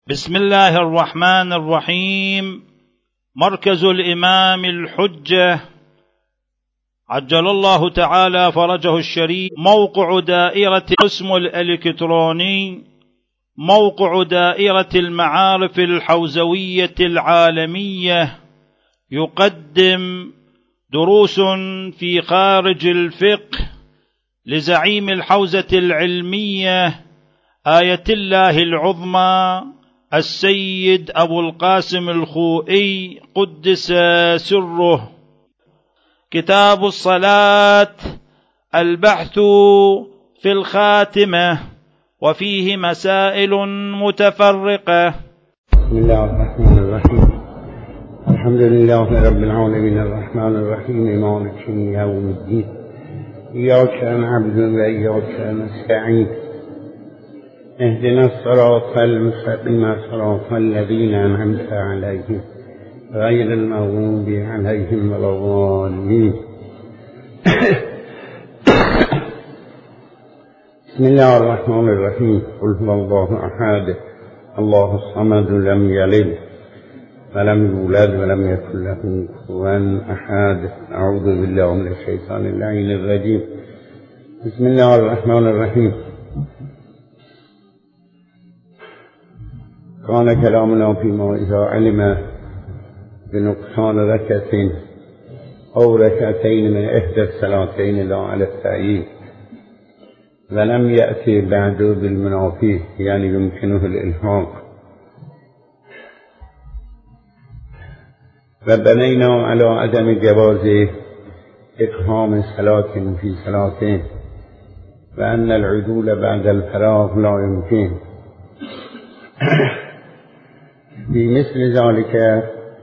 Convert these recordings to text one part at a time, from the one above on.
بسم الله الرحمن الرحيم. مركز الإمام الحجة عجل الله تعالى فرجه الشريف. موقع دائرة القسم الإلكتروني، موقع دائرة المعارف الحوزوية العالمية، يقدم دروس في خارج الفقه لزعيم الحوزة العلمية آية الله العظمى السيد أبو القاسم الخوئي قدس سره. كتاب الصلاة، البحث في الخاتمة، وفيه مسائل متفرقة. بسم الله الرحمن الرحيم. الحمد لله رب العالمين الرحمن الرحيم مالك يوم الدين. إياك نعبد وإياك نستعين. اهدنا الصراط المستقيم صراط الذين أنعمت عليهم غير المغضوب عليهم ولا الضالين. بسم الله الرحمن الرحيم. قل هو الله أحد الله الصمد لم يلد ولم يولد ولم يكن له كفوا أحد. أعوذ بالله من الشيطان اللعين الرجيم. بسم الله الرحمن الرحيم. كان كلامنا فيما إذا علم بنقصان ركعة أو ركعتين من إحدى الصلاتين لا على التعيين، ولم يأتي بعد بالمنافي، يعني يمكنه الإلحاق. وبنينا على عدم جواز إقهام صلاة في صلاتين، وأن العدول بعد الفراغ لا يمكن. في مثل ذلك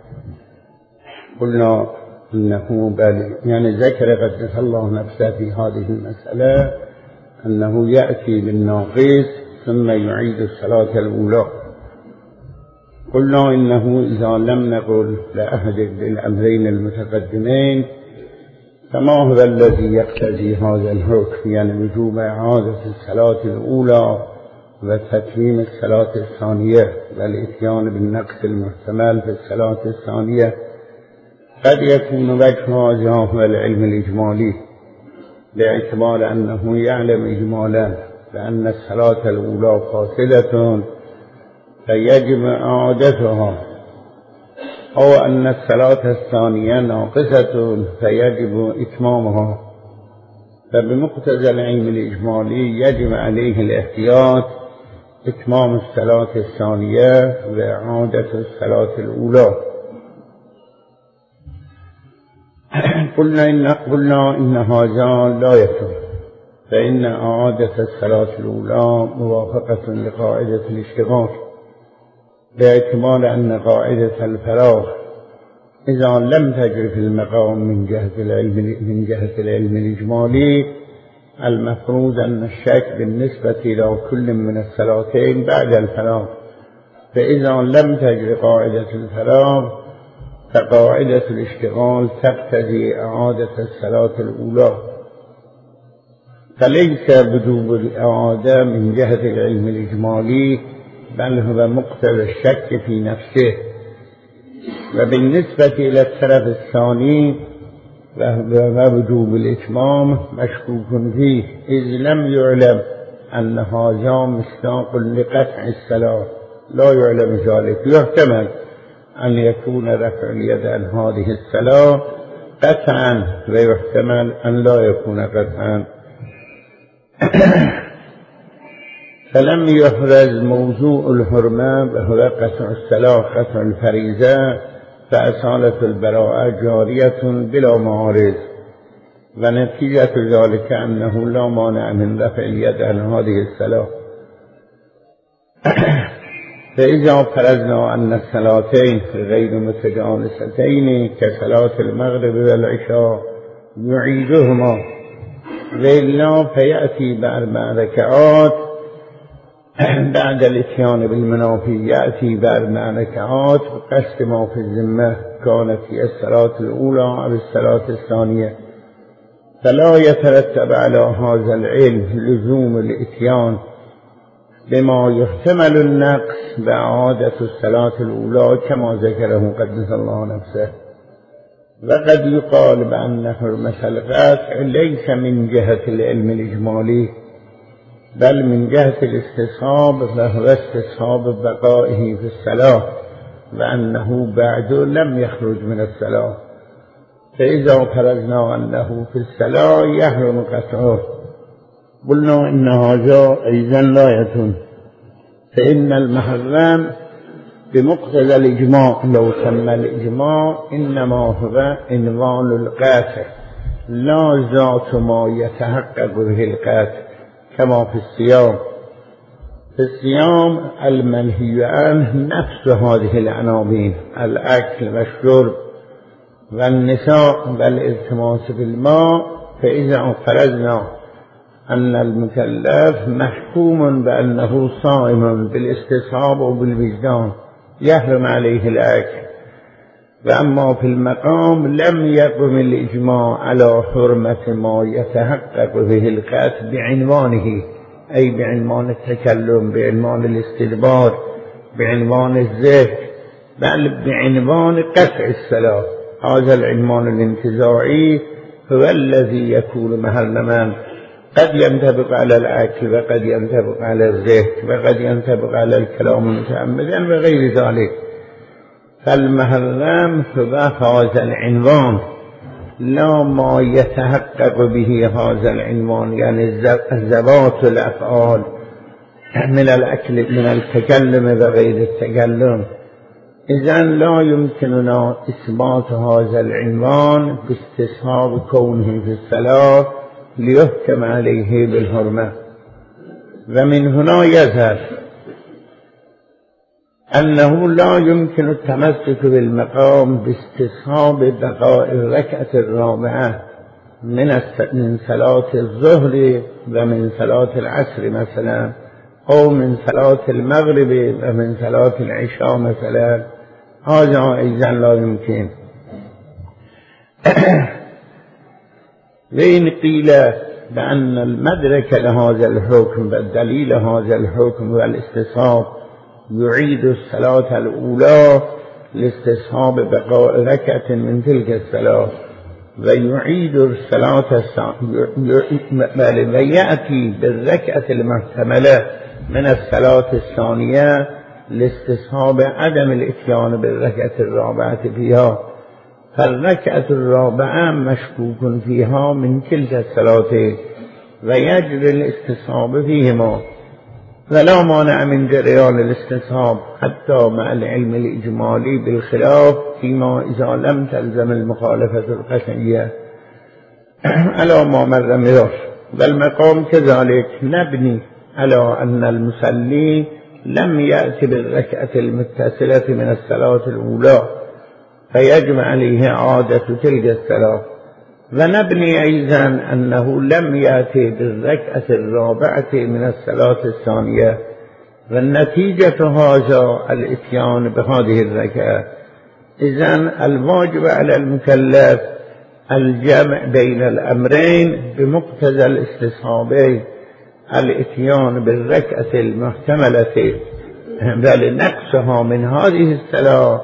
قلنا إنه يعني ذكر قدس الله نفسه في هذه المسألة أنه يأتي بالناقص ثم يعيد الصلاة الأولى. قلنا إنه إذا لم نقل لأحد الأمرين المتقدمين فما هو الذي يقتضي هذا الحكم، يعني وجوب إعادة الصلاة الأولى وتتميم الصلاة الثانية والإتيان بالنقص المحتمل في الصلاة الثانية. قد يكون وجه هذا هو العلم الإجمالي، باعتبار أنه يعلم إجمالا بأن الصلاة الأولى فاسدة فيجب إعادتها، أو أن الصلاة الثانية ناقصة فيجب إتمامها. فبمقتضى العلم الإجمالي يجب عليه الاحتياط إتمام الصلاة الثانية وإعادة الصلاة الأولى. قلنا إن هذا لا يكون، فإن إعادة الصلاة الأولى موافقة لقاعدة الاشتغال، باعتبار أن قاعدة الفراغ إذا لم تجري في المقام من جهة العلم الإجمالي، المفروض أن الشك بالنسبة إلى كل من الصلاتين بعد الفراغ. فإذا لم تجري قاعدة الفراغ فقاعدة الاشتغال تقتضي إعادة الصلاة الأولى، فليس وجوب الإعادة من جهة العلم الإجمالي، بل هو مقتضى الشك في نفسه. وبالنسبة إلى الطرف الثاني ووجوب الإتمام مشكوك فيه، إذ لم يعلم أن هذا مصداق لقطع الصلاة، لا يعلم ذلك. يحتمل أن يكون رفع اليد عن هذه الصلاة قطعا، ويحتمل أن لا يكون قطعا. فلم يحرز موضوع الحرمة وهو قطع الصلاة قطع الفريضة، فأصالة البراءة جارية بلا معارض، ونتيجة ذلك أنه لا مانع من رفع اليد عن هذه الصلاة. فإذا فرضنا أن الصلاتين غير متجانستين كصلاة المغرب والعشاء يعيدهما، وإلا فيأتي بأربع ركعات بعد الاتيان بالمنافي، يأتي بأربع ركعات وقصد ما في الذمة كانت هي الصلاة الأولى أو الصلاة الثانية، فلا يترتب على هذا العلم لزوم الاتيان بما يحتمل النقص بإعادة الصلاة الأولى كما ذكره قدس الله نفسه. وقد يقال بأن حرمة القطع ليس من جهة العلم الإجمالي بل من جهة الاستصحاب، وهو استصحاب بقائه في الصلاة، وأنه بعد لم يخرج من الصلاة. فإذا فرضنا أنه في الصلاة يحرم قطعه قلنا إن هذا أيضا لا يتم، فإن المحرم بمقتضى الإجماع لو تم الإجماع إنما هو عنوان القطع لا ذات ما يتحقق به القطع، كما في الصيام. في الصيام المنهي عنه نفس هذه العناوين: الأكل والشرب والنساء والالتماس بالماء. فإذا فرضنا أن المكلف محكوم بأنه صائم بالاستصحاب وبالوجدان يحرم عليه الأكل. وأما في المقام لم يقم الإجماع على حرمة ما يتحقق به القطع بعنوانه، أي بعنوان التكلم، بعنوان الاستدبار، بعنوان الذكر، بل بعنوان قطع الصلاة. هذا العنوان الانتزاعي هو الذي يكون محرما، قد ينطبق على الأكل وقد ينطبق على الذكر وقد ينطبق على الكلام متعمدا وغير ذلك. فالمحرم هو هذا العنوان لا ما يتحقق به هذا العنوان، يعني الذوات الأفعال من الأكل من التكلم وغير التكلم. إذن لا يمكننا إثبات هذا العنوان باستصحاب كونه في الصلاة ليحكم عليه بالحرمة. ومن هنا يظهر أنه لا يمكن التمسك بالمقام باستصحاب بقاء الركعة الرابعة من صلاة الظهر ومن صلاة العصر مثلا، أو من صلاة المغرب ومن صلاة العشاء مثلا. هذا أيضا لا يمكن. وإن قيل بأن المدرك لهذا الحكم والدليل هذا الحكم والاستصحاب يعيد الصلاة الأولى لاستصحاب بقاء ركعة من تلك الصلاة، ويعيد الصلاة ويأتي بالركعة المحتملة من الصلاة الثانية لاستصحاب عدم الاتيان بالركعة الرابعة فيها. فالركعة الرابعة مشكوك فيها من كلتا الصلاتين ويجري الاستصحاب فيهما، فلا مانع من جريان الاستصحاب حتى مع العلم الإجمالي بالخلاف فيما إذا لم تلزم المخالفة القطعية على ما مر مدار. والمقام كذلك نبني على أن المصلي لم يأتي بالركعة المتصلة من الصلاة الأولى فيجب عليه إعادة تلك الصلاة، ونبني أيضا أنه لم يأتي بالركعة الرابعة من الصلاة الثانية، والنتيجة هذا الإتيان بهذه الركعة. إذن الواجب على المكلف الجمع بين الأمرين بمقتضى الاستصحابين: الإتيان بالركعة المحتملة بل نقصها من هذه الصلاة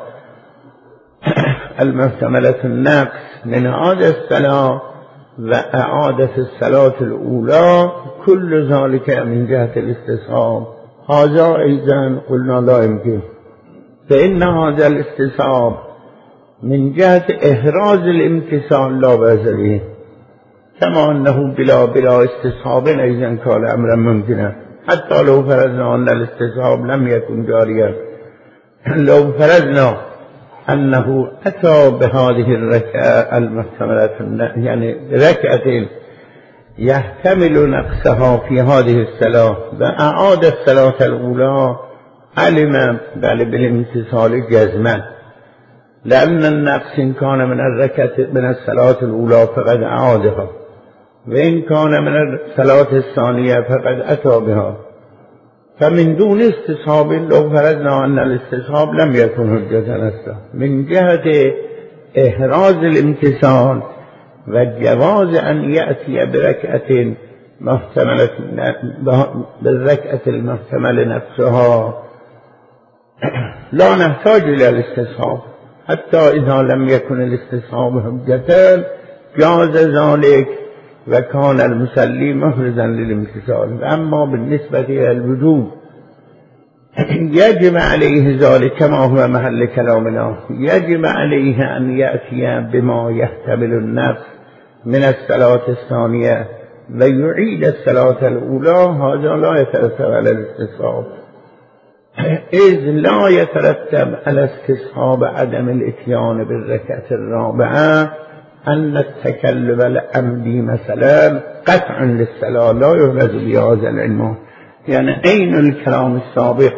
المحتملة النقص من هذا الصلاة وإعادة الصلاة الأولى، كل ذلك من جهة الاستصحاب. هذا أيضا قلنا لا يمكن، فإن هذا الاستصحاب من جهة إحراز الامتثال لا بأس به، كما أنه بلا استصحاب أيضا كان أمرا ممكنا، حتى لو فرضنا أن الاستصحاب لم يكن جاريا. لو فرضنا أنه أتى بهذه الركعة المحتملة، يعني ركعة يحتمل نقصها في هذه الصلاة وأعاد الصلاة الأولى، علم بالامتثال جزما، لأن النقص إن كان من الركعة من الصلاة الأولى فقد أعادها، وإن كان من الصلاة الثانية فقد أتى بها. فمن دون استصحاب لو فرضنا أن الاستصحاب لم يكن حجة نفسه من جهة إحراز الامتثال وجواز أن يأتي بركعة محتملة بالركعة المحتمل نفسها لا نحتاج إلى الاستصحاب، حتى إذا لم يكن الاستصحاب حجة جاز ذلك وكان المصلي محرزا للامتثال. أما بالنسبة إلى الوجوب يجب عليه ذلك كما هو محل كلامنا، يجب عليه أن يأتي بما يحتمل النفس من الصلاة الثانية ويعيد الصلاة الأولى. هذا لا يترتب على الاستصحاب، إذ لا يترتب على استصحاب عدم الاتيان بالركعة الرابعة أن التكلم العمدي مثلا قطع للصلاة لا يهرز بهذا العنوان. يعني أين الكلام السابق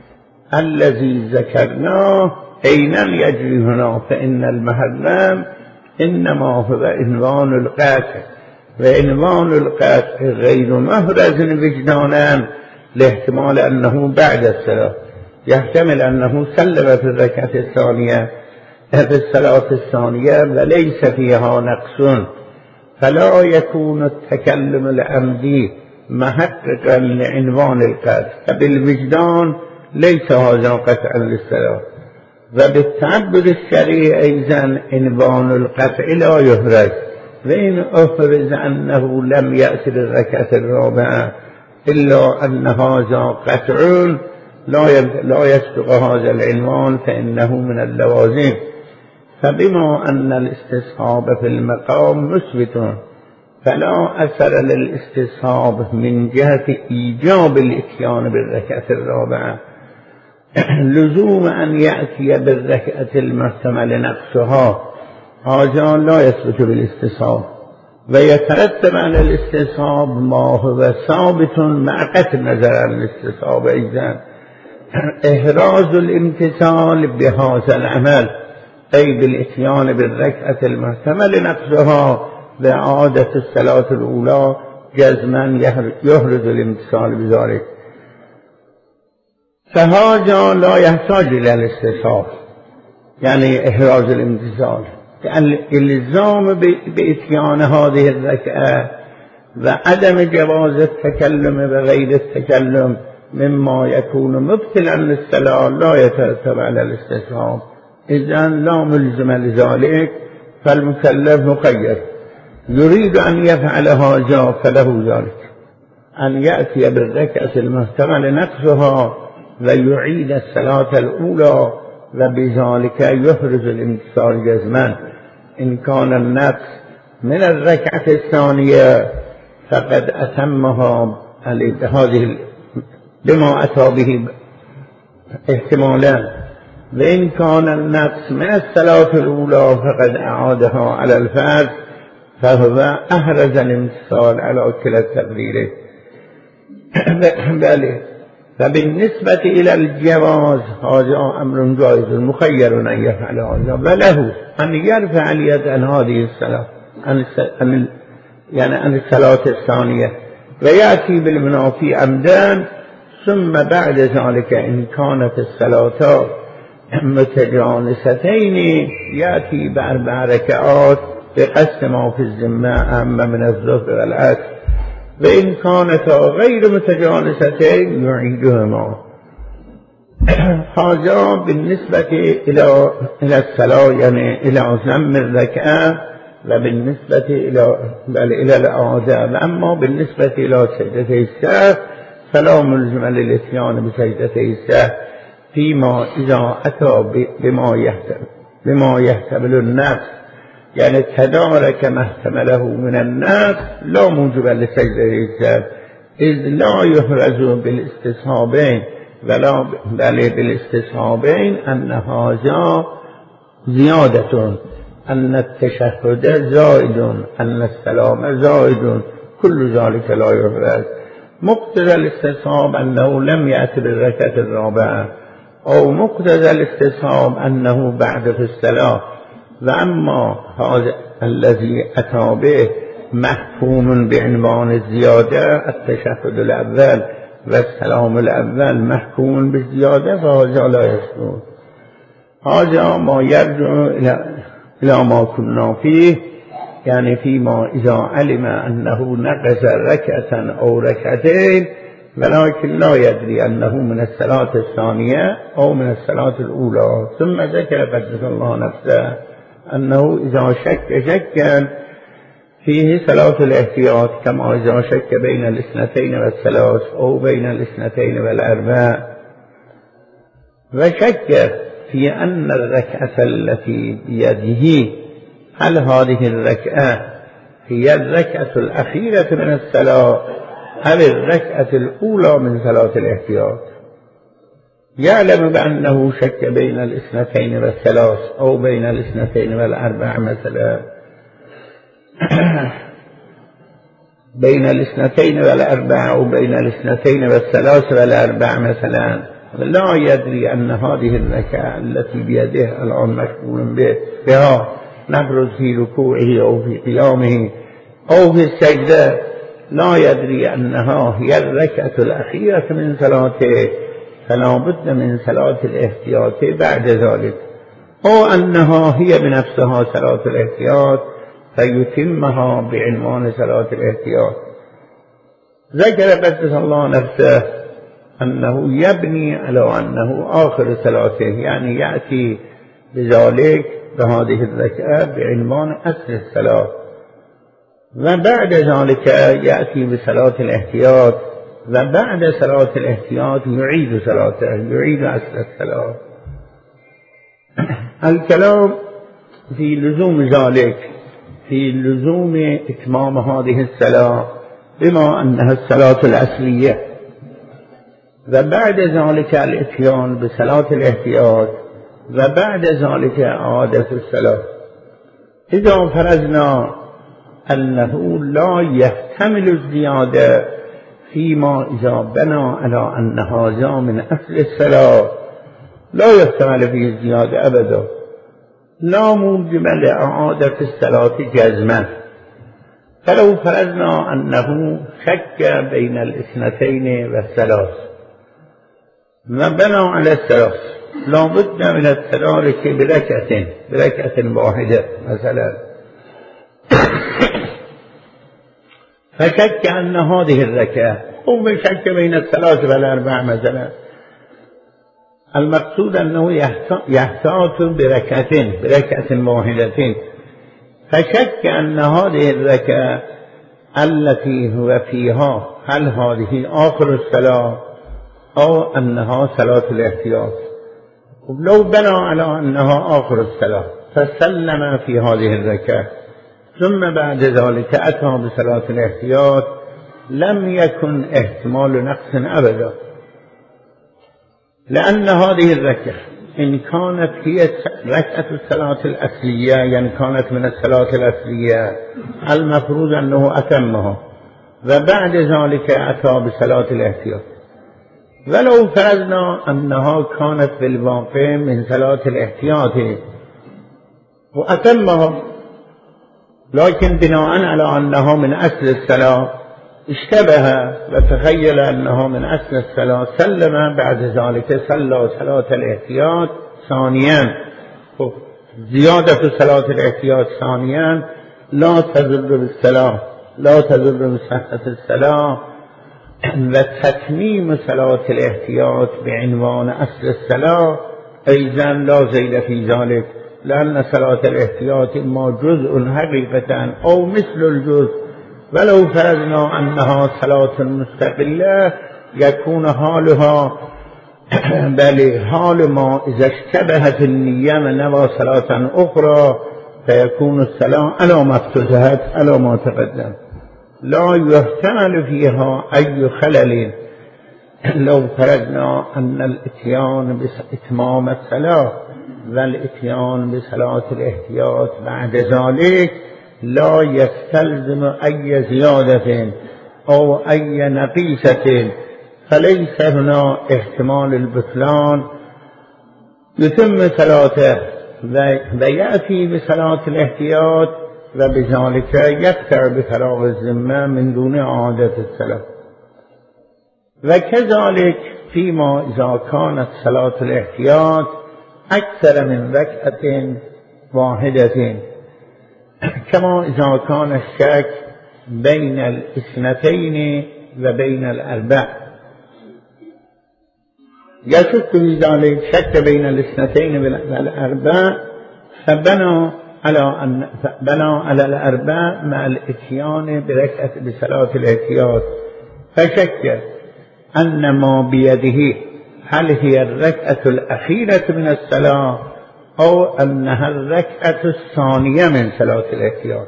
الذي ذكرناه أين يجري هنا؟ فإن المحرم إنما هو عنوان القطع، وعنوان القطع غير محرز وجدانا لاحتمال أنه بعد الصلاة، يحتمل أنه سلم في الركعة الثانية في الصلاة الثانية وليس فيها نقص، فلا يكون التكلم العمدي محققا لعنوان القطع، فبالوجدان ليس هذا قطعا للصلاة. وبالتعبد الشرعي أيضا عنوان القطع لا يهرز، وإن أفرز أنه لم يأتي للركعة الرابعة إلا أن هذا قطع لا يسبق هذا العنوان فإنه من اللوازم. فبما أن الاستصحاب في المقام مثبت فلا أثر للاستصحاب من جهة إيجاب الإتيان بالركعة الرابعة، لزوم أن يأتي بالركعة المحتمل نقصها هذا لا يثبت بالاستصحاب، ويترتب على الاستصحاب ما هو ثابت مع قطع النظر عن الاستصحاب أيضا إحراز الامتثال بهذا العمل، أي بالإتيان بالركعة المحتمل نقصها وإعادة الصلاة الأولى جزما يحرز الامتثال بذلك. فهذا لا يحتاج إلى الاستصحاب، يعني إحراز الامتثال، يعني الإلزام بإتيان هذه الركعة وعدم جواز التكلم بغير التكلم مما يكون مبطلا للصلاة لا يترتب على الاستصحاب، إذن لا ملزم لذلك، فالمكلف مخير يريد أن يفعل هذا فله ذلك، أن يأتي بالركعة المحتمل نقصها ويعيد الصلاة الأولى وبذلك يحرز الامتثال جزما. إن كان النقص من الركعة الثانية فقد أتمها هذه بما أتى به احتمالان، وإن كان النقص من الصلاة الأولى فقد أعادها على الفرض فهو أحرز الامتثال على كلا التقدير. بله. فبالنسبة إلى الجواز هذا أمر جائز مخير أن يفعل هذا، وله أن يرفع اليد عن هذه الصلاة عن الصلاة الثانية ويأتي بالمنافي عمدا، ثم بعد ذلك إن كانت الصلاة متجانستين يأتي بأربع ركعات بقسم ما في الذمة أما من الظهر والعصر، وإن كانتا غير متجانستين يعيدهما. هذا بالنسبة إلى الصلاة يعني إلى ضم الركعة، وبالنسبة إلى الأعادة. أما بالنسبة إلى سجدتي السهو فلا ملزم للإتيان بسجدتي السهو فيما إذا أتى بما يحتمل النفس، يعني تدارك ما احتمله من النفس لا موجب لسجدتي السهو، إذ لا يحرز بالاستصحابين بل بالاستصحابين أن هذا زيادة، أن التشهد زائد، أن السلام زائد، كل ذلك لا يحرز. مقتضى الاستصحاب أنه لم يأتي بالركعة الرابعة، أو مقتضى الاستصحاب أنه بعد في الصلاة. وأما هذا الذي أتى به محكوم بعنوان الزيادة التشهد الأول والسلام الأول محكوم بالزيادة فهذا لا يسقط. هذا ما يرجع إلى ما كنا فيه يعني فيما إذا علم أنه نقص ركعة أو ركعتين ولكن لا يدري أنه من الصلاة الثانية أو من الصلاة الأولى. ثم ذكر قدس الله نفسه أنه إذا شك فيه صلاة الاحتياط، كما إذا شك بين الاثنتين والثلاث أو بين الاثنتين والأربع، وشك في أن الركعة التي بيده هل هذه الركعة هي الركعة الأخيرة من الصلاة هل الركعة الأولى من صلاة الاحتياط. يعلم بأنه شك بين الاثنتين والثلاث أو بين الاثنتين والأربع مثلا، بين الاثنتين والأربع أو بين الاثنتين والثلاث والأربع مثلا، لا يدري أن هذه الركعة التي بيده الآن مشغول بها نفرض في ركوعه أو في قيامه أو في السجدة، لا يدري أنها هي الركعة الأخيرة من صلاته، فلا بد من صلاة الاحتياط بعد ذلك، أو أنها هي بنفسها صلاة الاحتياط فيتمها بعنوان صلاة الاحتياط. ذكر قدس الله نفسه أنه يبني على أنه آخر صلاته، يعني يأتي بذلك بهذه الركعة بعنوان أصل الصلاة، وبعد ذلك يأتي بصلاة الاحتياط، وبعد صلاة الاحتياط يعيد صلاته، يعيد أصل الصلاة. الكلام في لزوم ذلك، في لزوم إتمام هذه الصلاة بما أنها الصلاة الأصلية، وبعد ذلك الإتيان بصلاة الاحتياط، وبعد ذلك إعادة الصلاة. إذا فرضنا أنه لا يحتمل الزيادة فيما إذا بنى على أن هذا من أصل الصلاة، لا يحتمل فيه الزيادة أبدا، لا موجب لإعادة الصلاة جزما. فلو فرضنا أنه شك بين الاثنتين والثلاث وبنى على الثلاث، لا بد من التدارك بركعة واحدة مثلا، فشك أن هذه الركعة هو شك بين الثلاث والأربع مثلا، المقصود أنه يحتاط بركعة واحدة، فشك أن هذه الركعة التي هو فيها هل هذه آخر الصلاة أو أنها صلاة الاحتياط. لو بنى على أنها آخر الصلاة فسلم في هذه الركعة ثم بعد ذلك أتى بصلاة الاحتياط، لم يكن احتمال نقص أبدا، لأن هذه الركعة إن كانت هي ركعة الصلاة الأصلية، يعني كانت من الصلاة الأصلية، المفروض أنه أتمها وبعد ذلك أتى بصلاة الاحتياط. ولو فرضنا أنها كانت في الواقع من صلاة الاحتياط وأتمها، لكن بناء على أنها من أصل الصلاة اشتبه وتخيل أنه من أصل الصلاة، سلم بعد ذلك صلى صلاة الاحتياط ثانيا. زيادة صلاة الاحتياط ثانيا لا تضر بالصلاة، لا تضر بصحة الصلاة، وتتميم صلاة الاحتياط بعنوان أصل الصلاة أيضا لا زيد في ذلك، لأن صلاة الاحتياط إما جزء حقيقة أو مثل الجزء. ولو فرضنا أنها صلاة مستقلة يكون حالها بل حال ما إذا اشتبهت النية ونوى صلاة أخرى فيكون الصلاة على ما افتتحت على ما تقدم، لا يحتمل فيها أي خلل. لو فرضنا أن الإتيان بإتمام الصلاة والإتيان بصلاة الاحتياط بعد ذلك لا يستلزم أي زيادة أو أي نقيصة، فليس هنا احتمال البطلان، يتم صلاته ويأتي بصلاة الاحتياط وبذلك يقطع بفراغ الذمة من دون إعادة الصلاة. وكذلك فيما إذا كانت صلاة الاحتياط أكثر من ركعة واحدة، كما إذا كان الشك بين الاثنتين وبين الأربع، يشك في ذلك شك بين الاثنتين والأربع، فبنى على الأربع مع الاتيان بصلاة الاحتياط، فشك أن ما بيده هل هي الركعة الأخيرة من الصلاة أو أنها الركعة الثانية من صلاة الاحتياط.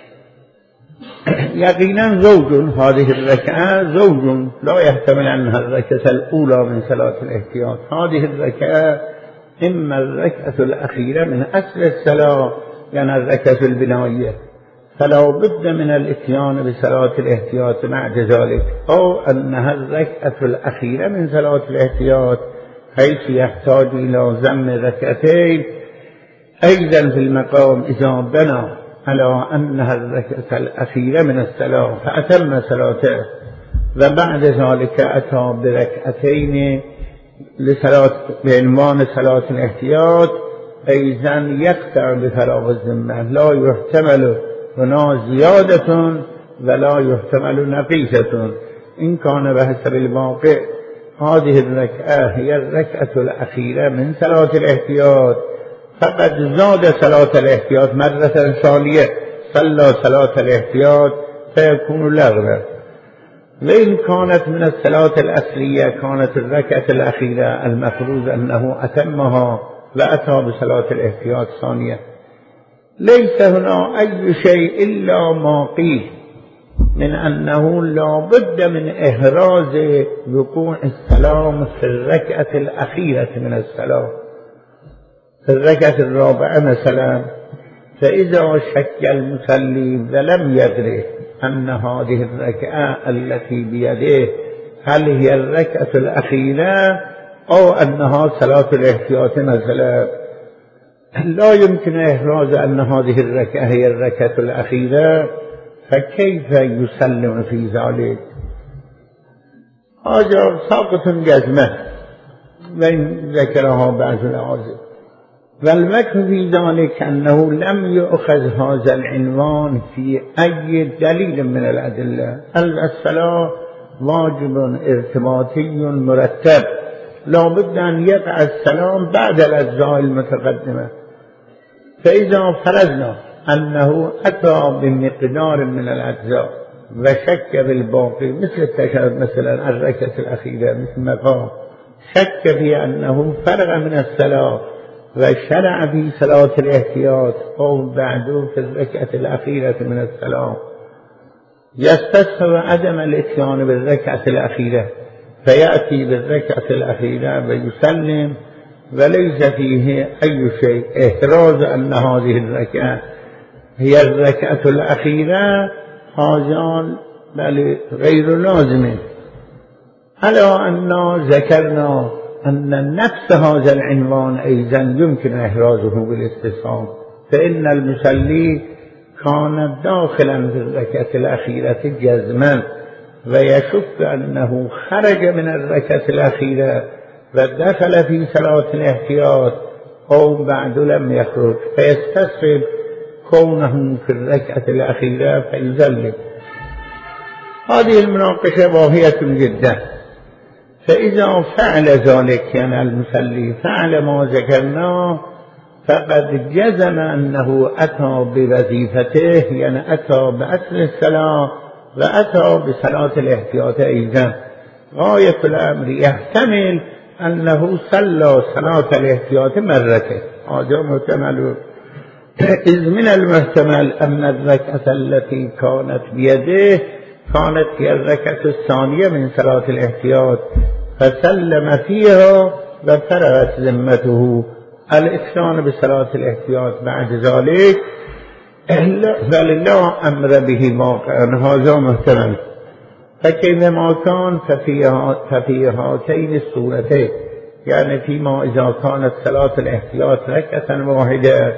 يقينا زوج هذه الركعة زوج، لا يحتمل أنها الركعة الأولى من صلاة الاحتياط. هذه الركعة إما الركعة الأخيرة من أصل الصلاة يعني الركعة البنائية، فلا بد من الاتيان بصلاة الاحتياط بعد ذلك، أو أنها الركعة الأخيرة من صلاة الاحتياط حيث يحتاج إلى ضم ركعتين أيضا في المقام إذا بنى على أنها الركعة الأخيرة من الصلاة فأتم صلاته، وبعد ذلك أتى بركعتين لصلاة بعنوان صلاة الاحتياط أيضا يقطع بفراغ الذمة، لا يحتمل هنا زيادة ولا يحتمل نقيصة. إن كان بحسب الواقع هذه الركعة هي الركعة الأخيرة من صلاة الاحتياط فقد زاد صلاة الاحتياط مرة ثانية، صلى صلاة الاحتياط فيكون لغوا. وإن كانت من الصلاة الأصلية كانت الركعة الأخيرة المفروض أنه أتمها وأتى بصلاة الاحتياط ثانية. ليس هنا أي شيء إلا ما قيل من أنه لا بد من إحراز وقوع السلام في الركعة الأخيرة من الصلاة، في الركعة الرابعة مثلا، فإذا شك المصلي ولم يدري أن هذه الركعة التي بيده هل هي الركعة الأخيرة أو أنها صلاة الاحتياط مثلا، لا يمكن إحراز أن هذه الركعة هي الركعة الأخيرة، فكيف يسلم في ذلك؟ هذا ساقط جزمة وإن ذكرها بعض العازم. والوجه في ذلك أنه لم يؤخذ هذا العنوان في أي دليل من الأدلة. الصلاة واجب ارتباطي مرتب، لا بد أن يقع السلام بعد الأجزاء المتقدمة. فإذا فرضنا أنه أتى بمقدار من الأجزاء وشك بالباقي مثل التشهد مثلا الركعة الأخيرة مثل مقام، شك في أنه فرغ من الصلاة وشرع في صلاة الاحتياط أو بعده في الركعة الأخيرة من الصلاة، يستصحب عدم الاتيان بالركعة الأخيرة فيأتي بالركعة الأخيرة ويسلم وليس فيه أي شيء احراز أن هذه الركعة هي الركعة الأخيرة، هذا بل غير لازم. على أن ذكرنا أن نفس هذا العنوان أيضا يمكن إحرازه بالاستصحاب، فإن المصلي كان داخلا في الركعة الأخيرة جزما ويشك أنه خرج من الركعة الأخيرة ودخل في صلاة الاحتياط أو بعد لم يخرج، فيستصحب كونه في الركعة الأخيرة فيسلم. هذه المناقشة واهية جدا. فإذا فعل ذلك يعني المصلي فعل ما ذكرناه فقد جزم أنه أتى بوظيفته، يعني أتى بأصل الصلاة وأتى بصلاة الاحتياط أيضا. غاية الأمر يحتمل أنه صلى صلاة الاحتياط مرتين، هذا محتمل. إذ من المحتمل أن الركعة التي كانت بيده كانت هي الركعة الثانية من صلاة الاحتياط فسلم فيها وفرغت ذمته. الإتيان بصلاة الاحتياط بعد ذلك بل لا أمر به واقعا، هذا محتمل. فكيفما كان ففي هاتين الصورتين، يعني فيما إذا كانت صلاة الاحتياط ركعة واحدة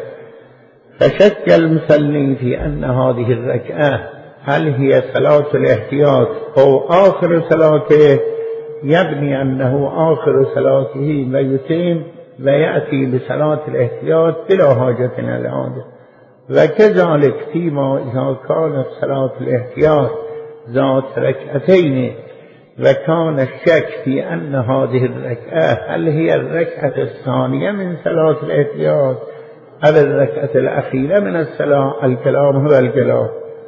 فشك المصلي في أن هذه الركعة هل هي صلاة الاحتياط أو آخر صلاته، يبني أنه آخر صلاته ويتم ويأتي بصلاة الاحتياط بلا حاجة إلى العادة. وكذلك فيما إذا كانت صلاة الاحتياط ذات ركعتين وكان الشك في أن هذه الركعة هل هي الركعة الثانية من صلاة الاحتياط أو الركعة الأخيرة من الصلاة، الكلام هو الكلام.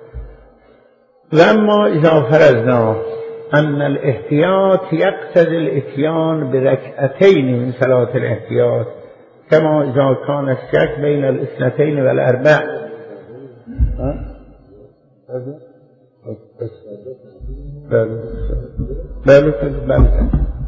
وأما إذا فرضنا أن الاحتياط يقتضي الإتيان بركعتين من صلاة الاحتياط كما إذا كان الشك بين الاثنتين والأربع، بل